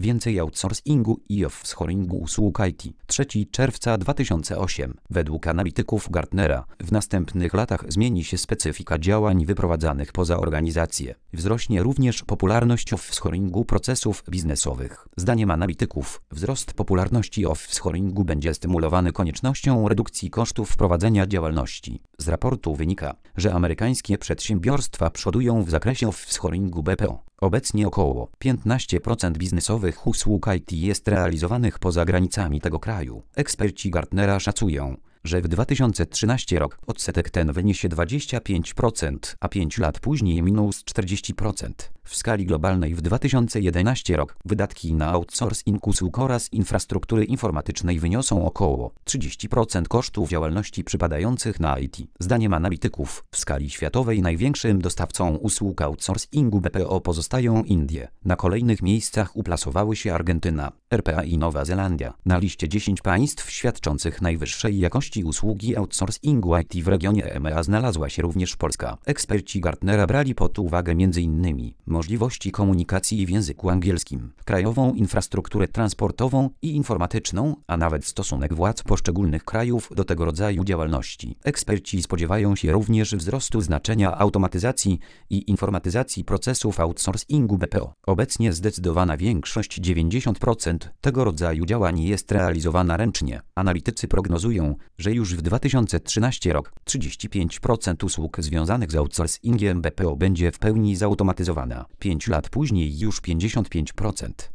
Więcej outsourcingu i offshoringu usług IT. 3 czerwca 2008. Według analityków Gartnera w następnych latach zmieni się specyfika działań wyprowadzanych poza organizację. Wzrośnie również popularność offshoringu procesów biznesowych. Zdaniem analityków wzrost popularności offshoringu będzie stymulowany koniecznością redukcji kosztów prowadzenia działalności. Z raportu wynika, że amerykańskie przedsiębiorstwa przodują w zakresie offshoringu BPO. Obecnie około 15% biznesowych usług IT jest realizowanych poza granicami tego kraju. Eksperci Gartnera szacują, że w 2013 rok odsetek ten wyniesie 25%, a 5 lat później minus 40%. W skali globalnej w 2011 rok wydatki na outsourcing usług oraz infrastruktury informatycznej wyniosą około 30% kosztów działalności przypadających na IT. Zdaniem analityków w skali światowej największym dostawcą usług outsourcingu BPO pozostają Indie. Na kolejnych miejscach uplasowały się Argentyna, RPA i Nowa Zelandia. Na liście 10 państw świadczących najwyższej jakości usługi outsourcingu IT w regionie EMEA znalazła się również Polska. Eksperci Gartnera brali pod uwagę m.in. możliwości komunikacji w języku angielskim, krajową infrastrukturę transportową i informatyczną, a nawet stosunek władz poszczególnych krajów do tego rodzaju działalności. Eksperci spodziewają się również wzrostu znaczenia automatyzacji i informatyzacji procesów outsourcingu BPO. Obecnie zdecydowana większość 90% tego rodzaju działań jest realizowana ręcznie. Analitycy prognozują, że już w 2013 rok 35% usług związanych z outsourcingiem BPO będzie w pełni zautomatyzowana. 5 lat później już 55%.